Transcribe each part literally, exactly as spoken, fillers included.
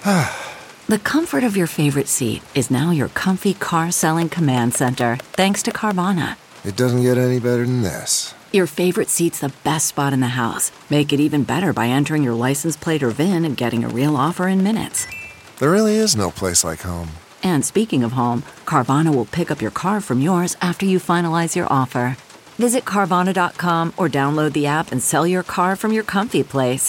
The comfort of your favorite seat is now your comfy car-selling command center, thanks to Carvana. It doesn't get any better than this. Your favorite seat's the best spot in the house. Make it even better by entering your license plate or V I N and getting a real offer in minutes. There really is no place like home. And speaking of home, Carvana will pick up your car from yours after you finalize your offer. Visit Carvana dot com or download the app and sell your car from your comfy place.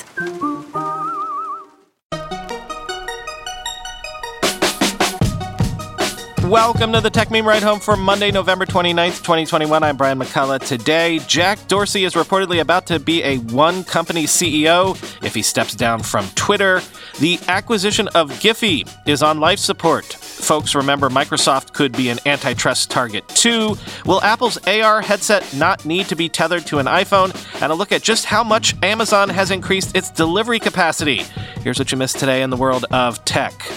Welcome to the Tech Meme Ride Home for Monday, November twenty-ninth, twenty twenty-one. I'm Brian McCullough. Today, Jack Dorsey is reportedly about to be a one-company C E O if he steps down from Twitter. The acquisition of Giphy is on life support. Folks, remember Microsoft could be an antitrust target too. Will Apple's A R headset not need to be tethered to an iPhone? And a look at just how much Amazon has increased its delivery capacity. Here's what you missed today in the world of tech.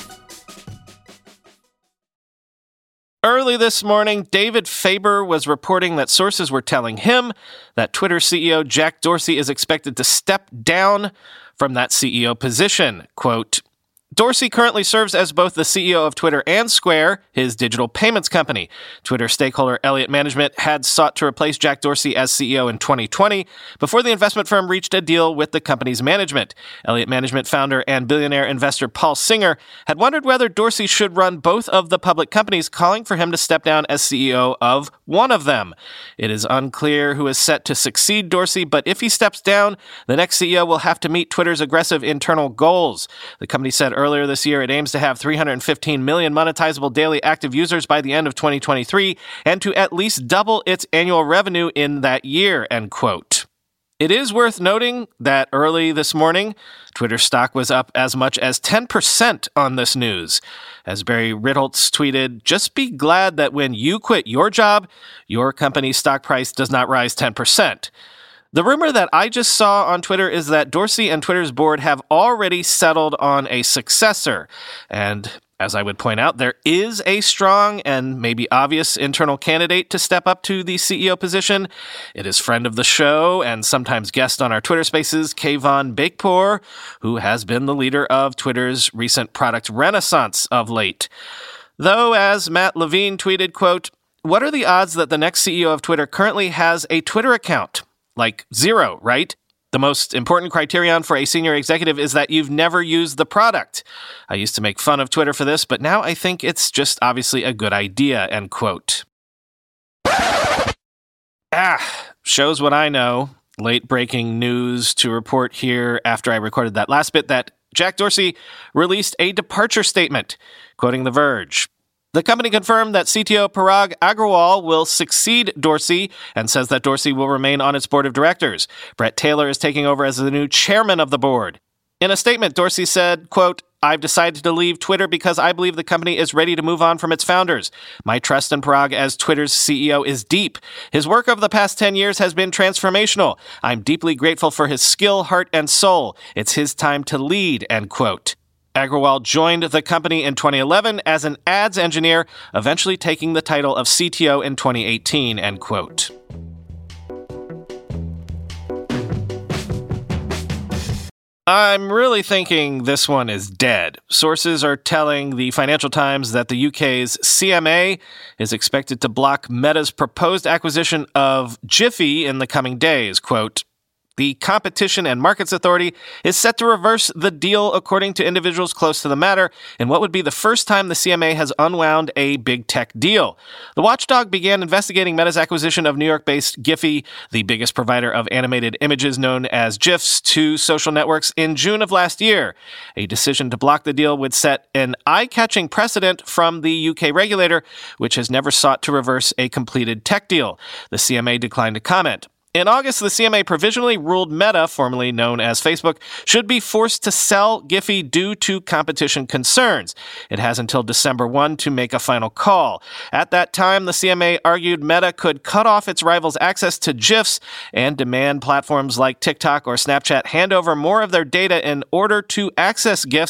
Early this morning, David Faber was reporting that sources were telling him that Twitter C E O Jack Dorsey is expected to step down from that C E O position. Quote, Dorsey currently serves as both the C E O of Twitter and Square, his digital payments company. Twitter stakeholder Elliott Management had sought to replace Jack Dorsey as C E O in twenty twenty before the investment firm reached a deal with the company's management. Elliott Management founder and billionaire investor Paul Singer had wondered whether Dorsey should run both of the public companies, calling for him to step down as C E O of one of them. It is unclear who is set to succeed Dorsey, but if he steps down, the next C E O will have to meet Twitter's aggressive internal goals. The company said earlier this year it aims to have three hundred fifteen million monetizable daily active users by the end of twenty twenty-three and to at least double its annual revenue in that year, end quote. It is worth noting that early this morning, Twitter stock was up as much as ten percent on this news. As Barry Ritholtz tweeted, just be glad that when you quit your job, your company's stock price does not rise ten percent. The rumor that I just saw on Twitter is that Dorsey and Twitter's board have already settled on a successor. And as I would point out, there is a strong and maybe obvious internal candidate to step up to the C E O position. It is friend of the show and sometimes guest on our Twitter Spaces, Kayvon Beykpour, who has been the leader of Twitter's recent product renaissance of late. Though, as Matt Levine tweeted, quote, what are the odds that the next C E O of Twitter currently has a Twitter account? Like zero, right? The most important criterion for a senior executive is that you've never used the product. I used to make fun of Twitter for this, but now I think it's just obviously a good idea, end quote. Ah, shows what I know. Late breaking news to report here after I recorded that last bit that Jack Dorsey released a departure statement, quoting The Verge. The company confirmed that C T O Parag Agrawal will succeed Dorsey and says that Dorsey will remain on its board of directors. Brett Taylor is taking over as the new chairman of the board. In a statement, Dorsey said, quote, I've decided to leave Twitter because I believe the company is ready to move on from its founders. My trust in Parag as Twitter's C E O is deep. His work over the past ten years has been transformational. I'm deeply grateful for his skill, heart, and soul. It's his time to lead, end quote. Agrawal joined the company in twenty eleven as an ads engineer, eventually taking the title of C T O in twenty eighteen, end quote. I'm really thinking this one is dead. Sources are telling the Financial Times that the U K's C M A is expected to block Meta's proposed acquisition of Giphy in the coming days, quote, the Competition and Markets Authority is set to reverse the deal, according to individuals close to the matter, in what would be the first time the C M A has unwound a big tech deal. The watchdog began investigating Meta's acquisition of New York-based Giphy, the biggest provider of animated images known as GIFs, to social networks in June of last year. A decision to block the deal would set an eye-catching precedent from the U K regulator, which has never sought to reverse a completed tech deal. The C M A declined to comment. In August, the C M A provisionally ruled Meta, formerly known as Facebook, should be forced to sell Giphy due to competition concerns. It has until December first to make a final call. At that time, the C M A argued Meta could cut off its rivals' access to GIFs and demand platforms like TikTok or Snapchat hand over more of their data in order to access GIFs.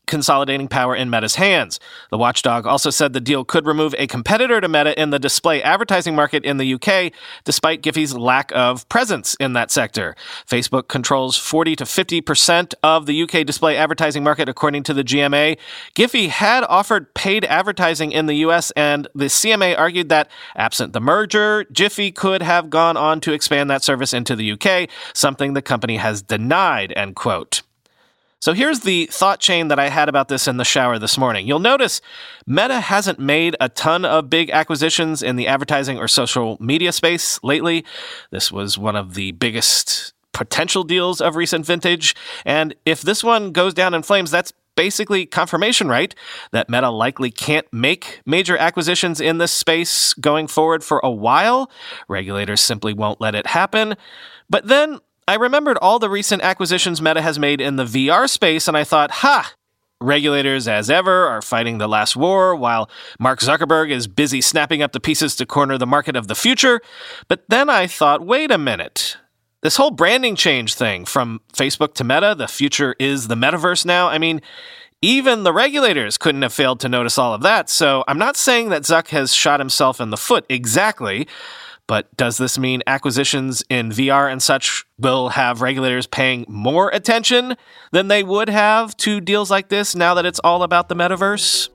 consolidating power in Meta's hands. The watchdog also said the deal could remove a competitor to Meta in the display advertising market in the U K, despite Giphy's lack of presence in that sector. Facebook controls forty to fifty percent of the U K display advertising market, according to the G M A. Giphy had offered paid advertising in the U S, and the C M A argued that, absent the merger, Giphy could have gone on to expand that service into the U K, something the company has denied, end quote. So here's the thought chain that I had about this in the shower this morning. You'll notice Meta hasn't made a ton of big acquisitions in the advertising or social media space lately. This was one of the biggest potential deals of recent vintage. And if this one goes down in flames, that's basically confirmation, right? That Meta likely can't make major acquisitions in this space going forward for a while. Regulators simply won't let it happen. But then I remembered all the recent acquisitions Meta has made in the V R space, and I thought, ha! Regulators, as ever, are fighting the last war, while Mark Zuckerberg is busy snapping up the pieces to corner the market of the future. But then I thought, wait a minute. This whole branding change thing from Facebook to Meta, the future is the metaverse now. I mean, even the regulators couldn't have failed to notice all of that. So I'm not saying that Zuck has shot himself in the foot exactly. But does this mean acquisitions in V R and such will have regulators paying more attention than they would have to deals like this now that it's all about the metaverse?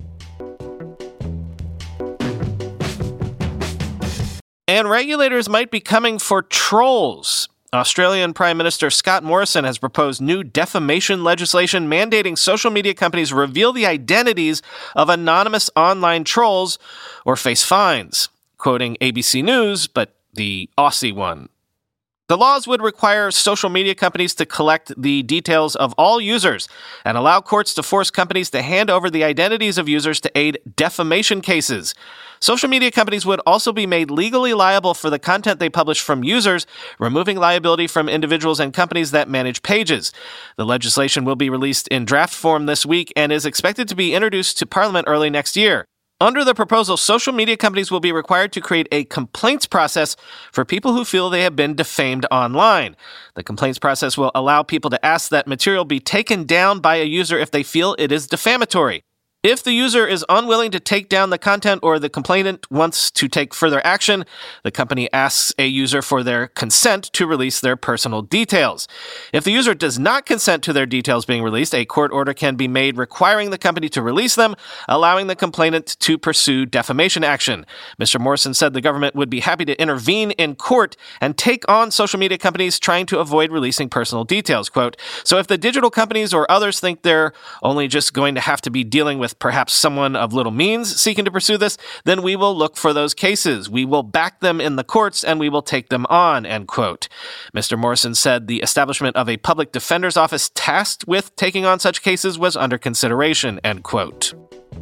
And regulators might be coming for trolls. Australian Prime Minister Scott Morrison has proposed new defamation legislation mandating social media companies reveal the identities of anonymous online trolls or face fines. Quoting A B C News, but the Aussie one. The laws would require social media companies to collect the details of all users and allow courts to force companies to hand over the identities of users to aid defamation cases. Social media companies would also be made legally liable for the content they publish from users, removing liability from individuals and companies that manage pages. The legislation will be released in draft form this week and is expected to be introduced to Parliament early next year. Under the proposal, social media companies will be required to create a complaints process for people who feel they have been defamed online. The complaints process will allow people to ask that material be taken down by a user if they feel it is defamatory. If the user is unwilling to take down the content or the complainant wants to take further action, the company asks a user for their consent to release their personal details. If the user does not consent to their details being released, a court order can be made requiring the company to release them, allowing the complainant to pursue defamation action. Mister Morrison said the government would be happy to intervene in court and take on social media companies trying to avoid releasing personal details. Quote, so if the digital companies or others think they're only just going to have to be dealing with perhaps someone of little means seeking to pursue this, then we will look for those cases. We will back them in the courts and we will take them on, end quote. Mister Morrison said the establishment of a public defender's office tasked with taking on such cases was under consideration, end quote.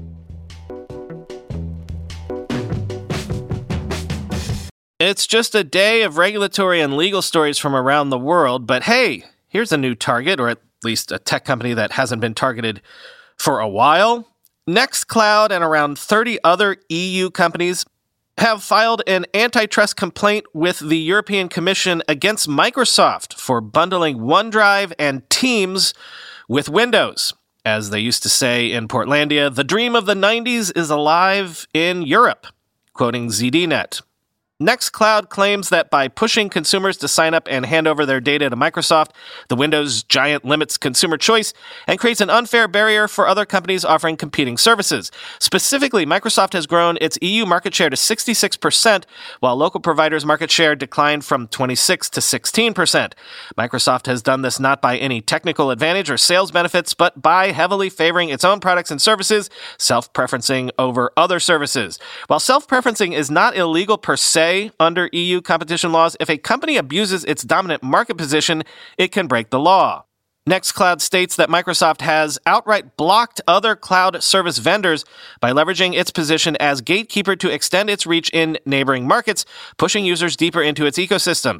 It's just a day of regulatory and legal stories from around the world, but hey, here's a new target, or at least a tech company that hasn't been targeted for a while. Nextcloud and around thirty other E U companies have filed an antitrust complaint with the European Commission against Microsoft for bundling OneDrive and Teams with Windows. As they used to say in Portlandia, the dream of the nineties is alive in Europe, quoting Z D Net. Nextcloud claims that by pushing consumers to sign up and hand over their data to Microsoft, the Windows giant limits consumer choice and creates an unfair barrier for other companies offering competing services. Specifically, Microsoft has grown its E U market share to sixty-six percent, while local providers' market share declined from twenty-six to sixteen percent. Microsoft has done this not by any technical advantage or sales benefits, but by heavily favoring its own products and services, self-preferencing over other services. While self-preferencing is not illegal per se, under E U competition laws, if a company abuses its dominant market position, it can break the law. Nextcloud states that Microsoft has outright blocked other cloud service vendors by leveraging its position as gatekeeper to extend its reach in neighboring markets, pushing users deeper into its ecosystems.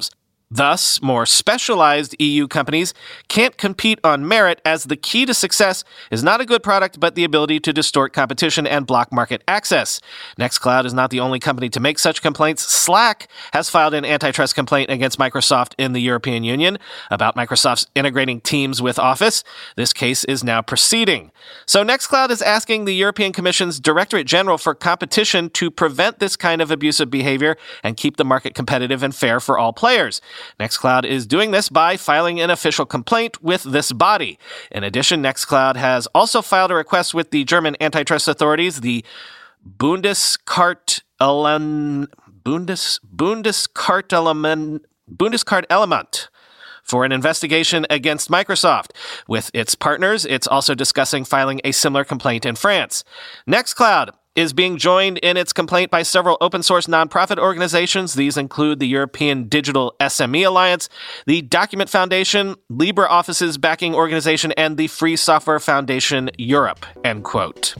Thus, more specialized E U companies can't compete on merit, as the key to success is not a good product but the ability to distort competition and block market access. Nextcloud is not the only company to make such complaints. Slack has filed an antitrust complaint against Microsoft in the European Union about Microsoft's integrating Teams with Office. This case is now proceeding. So Nextcloud is asking the European Commission's Directorate General for Competition to prevent this kind of abusive behavior and keep the market competitive and fair for all players. Nextcloud is doing this by filing an official complaint with this body. In addition, Nextcloud has also filed a request with the German antitrust authorities, the Bundeskartellamt, Bundes, Bundeskartellamt, Bundeskartellamt, for an investigation against Microsoft. With its partners, it's also discussing filing a similar complaint in France. Nextcloud is being joined in its complaint by several open-source nonprofit organizations. These include the European Digital S M E Alliance, the Document Foundation, LibreOffice's backing organization, and the Free Software Foundation Europe, end quote.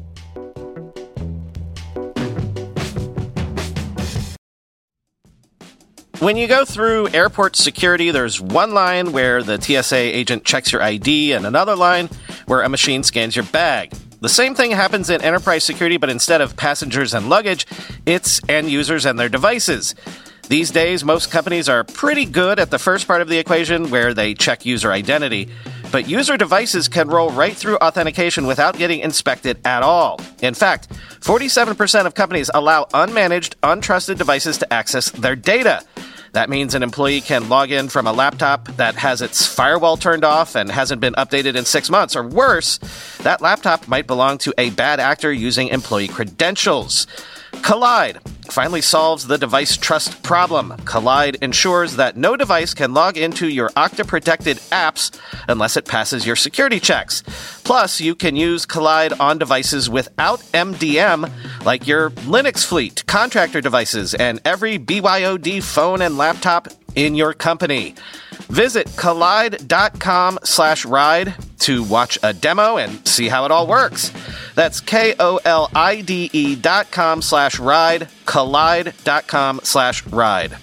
When you go through airport security, there's one line where the T S A agent checks your I D and another line where a machine scans your bag. The same thing happens in enterprise security, but instead of passengers and luggage, it's end users and their devices. These days, most companies are pretty good at the first part of the equation, where they check user identity. But user devices can roll right through authentication without getting inspected at all. In fact, forty-seven percent of companies allow unmanaged, untrusted devices to access their data. That means an employee can log in from a laptop that has its firewall turned off and hasn't been updated in six months. Or worse, that laptop might belong to a bad actor using employee credentials. Kolide finally solves the device trust problem. Kolide ensures that no device can log into your Okta-protected apps unless it passes your security checks. Plus, you can use Kolide on devices without M D M, like your Linux fleet, contractor devices, and every B Y O D phone and laptop in your company. Visit kolide.com slash ride to watch a demo and see how it all works. That's K-O-L-I-D-E dot com slash ride, kolide.com slash ride.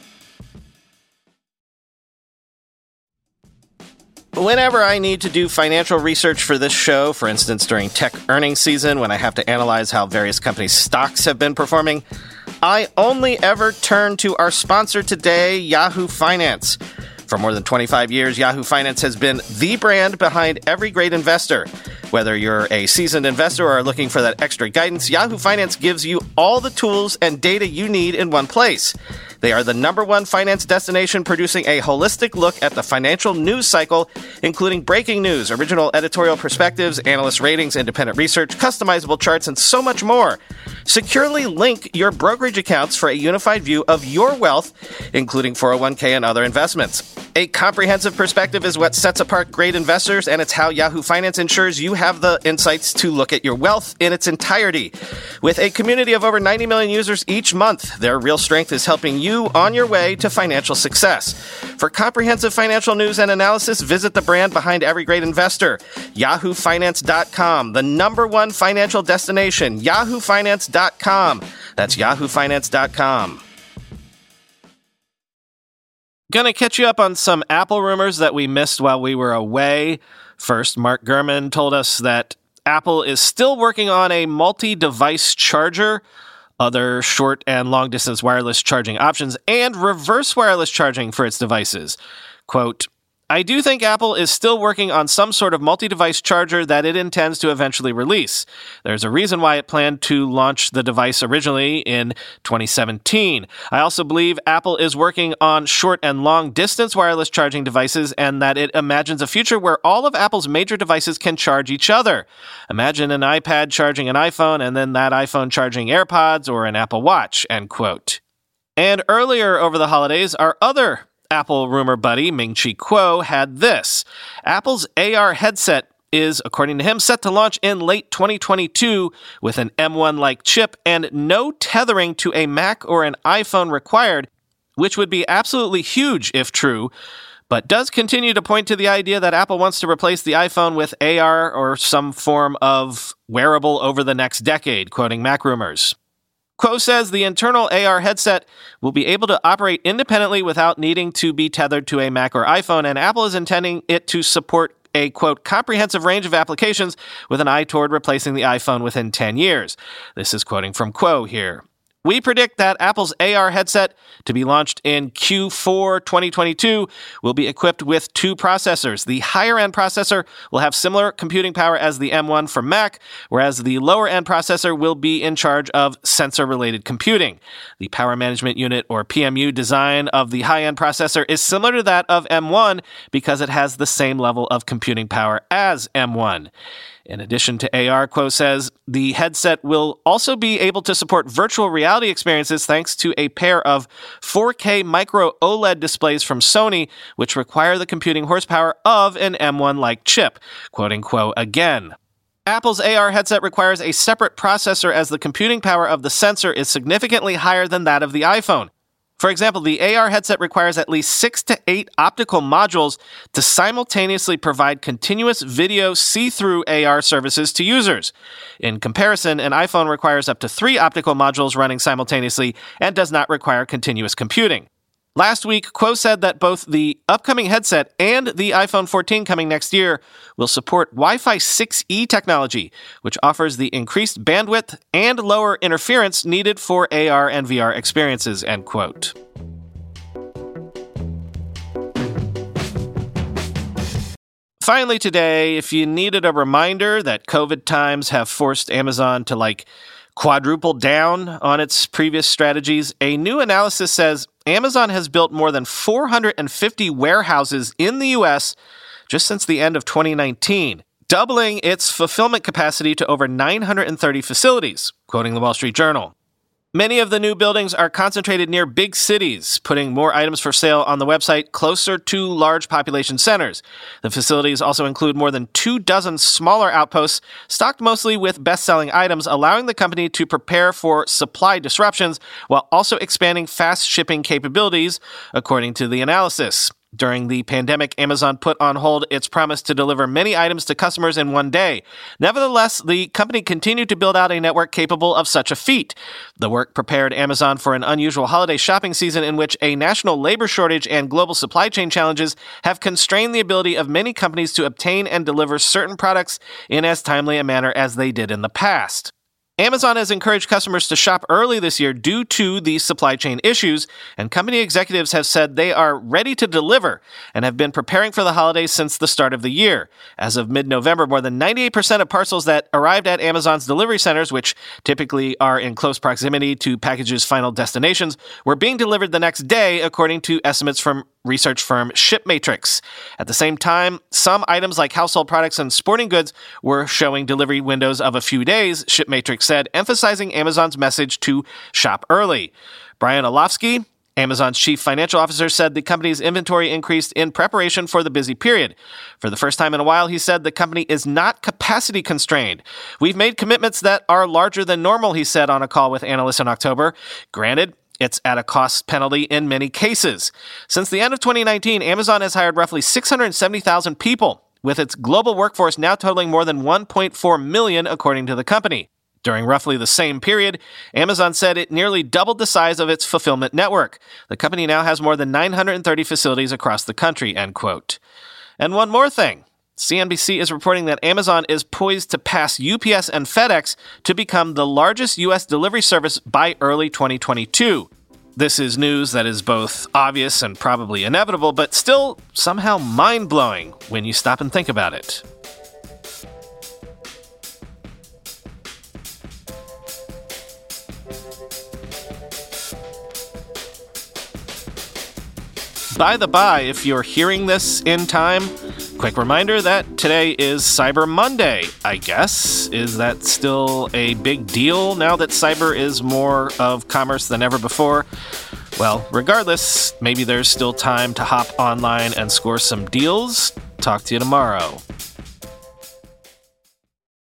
Whenever I need to do financial research for this show, for instance during tech earnings season when I have to analyze how various companies' stocks have been performing, I only ever turn to our sponsor today, Yahoo Finance. For more than twenty-five years, Yahoo Finance has been the brand behind every great investor. Whether you're a seasoned investor or are looking for that extra guidance, Yahoo Finance gives you all the tools and data you need in one place. They are the number one finance destination, producing a holistic look at the financial news cycle, including breaking news, original editorial perspectives, analyst ratings, independent research, customizable charts, and so much more. Securely link your brokerage accounts for a unified view of your wealth, including four oh one k and other investments. A comprehensive perspective is what sets apart great investors, and it's how Yahoo Finance ensures you have the insights to look at your wealth in its entirety. With a community of over ninety million users each month, their real strength is helping you on your way to financial success. For comprehensive financial news and analysis, visit the brand behind every great investor, yahoo finance dot com, the number one financial destination, yahoo finance dot com. That's yahoo finance dot com. Gonna catch you up on some Apple rumors that we missed while we were away. First, Mark Gurman told us that Apple is still working on a multi-device charger, other short and long-distance wireless charging options, and reverse wireless charging for its devices. Quote, I do think Apple is still working on some sort of multi-device charger that it intends to eventually release. There's a reason why it planned to launch the device originally in twenty seventeen. I also believe Apple is working on short and long-distance wireless charging devices, and that it imagines a future where all of Apple's major devices can charge each other. Imagine an iPad charging an iPhone, and then that iPhone charging AirPods or an Apple Watch, end quote. And earlier over the holidays, our other Apple rumor buddy, Ming-Chi Kuo, had this. Apple's A R headset is, according to him, set to launch in late twenty twenty-two with an M one-like chip and no tethering to a Mac or an iPhone required, which would be absolutely huge if true, but does continue to point to the idea that Apple wants to replace the iPhone with A R or some form of wearable over the next decade, quoting Mac Rumors. Kuo says the internal A R headset will be able to operate independently without needing to be tethered to a Mac or iPhone, and Apple is intending it to support a, quote, comprehensive range of applications with an eye toward replacing the iPhone within ten years. This is quoting from Kuo here. We predict that Apple's A R headset, to be launched in Q four twenty twenty-two, will be equipped with two processors. The higher-end processor will have similar computing power as the M one from Mac, whereas the lower-end processor will be in charge of sensor-related computing. The power management unit, or P M U, design of the high-end processor is similar to that of M one because it has the same level of computing power as M one. In addition to A R, Kuo says the headset will also be able to support virtual reality experiences thanks to a pair of four K micro OLED displays from Sony, which require the computing horsepower of an M one-like chip. Quoting Kuo again. Apple's A R headset requires a separate processor as the computing power of the sensor is significantly higher than that of the iPhone. For example, the A R headset requires at least six to eight optical modules to simultaneously provide continuous video see-through A R services to users. In comparison, an iPhone requires up to three optical modules running simultaneously and does not require continuous computing. Last week, Kuo said that both the upcoming headset and the iPhone fourteen coming next year will support Wi-Fi six E technology, which offers the increased bandwidth and lower interference needed for A R and V R experiences, end quote. Finally today, if you needed a reminder that COVID times have forced Amazon to, like, quadruple down on its previous strategies, a new analysis says Amazon has built more than four hundred fifty warehouses in the U S just since the end of twenty nineteen, doubling its fulfillment capacity to over nine hundred thirty facilities, quoting the Wall Street Journal. Many of the new buildings are concentrated near big cities, putting more items for sale on the website closer to large population centers. The facilities also include more than two dozen smaller outposts, stocked mostly with best-selling items, allowing the company to prepare for supply disruptions while also expanding fast shipping capabilities, according to the analysis. During the pandemic, Amazon put on hold its promise to deliver many items to customers in one day. Nevertheless, the company continued to build out a network capable of such a feat. The work prepared Amazon for an unusual holiday shopping season in which a national labor shortage and global supply chain challenges have constrained the ability of many companies to obtain and deliver certain products in as timely a manner as they did in the past. Amazon has encouraged customers to shop early this year due to these supply chain issues, and company executives have said they are ready to deliver and have been preparing for the holidays since the start of the year. As of mid-November, more than ninety-eight percent of parcels that arrived at Amazon's delivery centers, which typically are in close proximity to packages' final destinations, were being delivered the next day, according to estimates from research firm ShipMatrix. At the same time, some items like household products and sporting goods were showing delivery windows of a few days, ShipMatrix said, emphasizing Amazon's message to shop early. Brian Olofsky, Amazon's chief financial officer, said the company's inventory increased in preparation for the busy period. For the first time in a while, he said the company is not capacity constrained. We've made commitments that are larger than normal, he said on a call with analysts in October. Granted, it's at a cost penalty in many cases. Since the end of twenty nineteen, Amazon has hired roughly six hundred seventy thousand people, with its global workforce now totaling more than one point four million, according to the company. During roughly the same period, Amazon said it nearly doubled the size of its fulfillment network. The company now has more than nine hundred thirty facilities across the country, end quote. And one more thing. C N B C is reporting that Amazon is poised to pass U P S and FedEx to become the largest U S delivery service by early twenty twenty-two. This is news that is both obvious and probably inevitable, but still somehow mind-blowing when you stop and think about it. By the by, if you're hearing this in time, quick reminder that today is Cyber Monday, I guess. Is that still a big deal now that cyber is more of commerce than ever before? Well, regardless, maybe there's still time to hop online and score some deals. Talk to you tomorrow.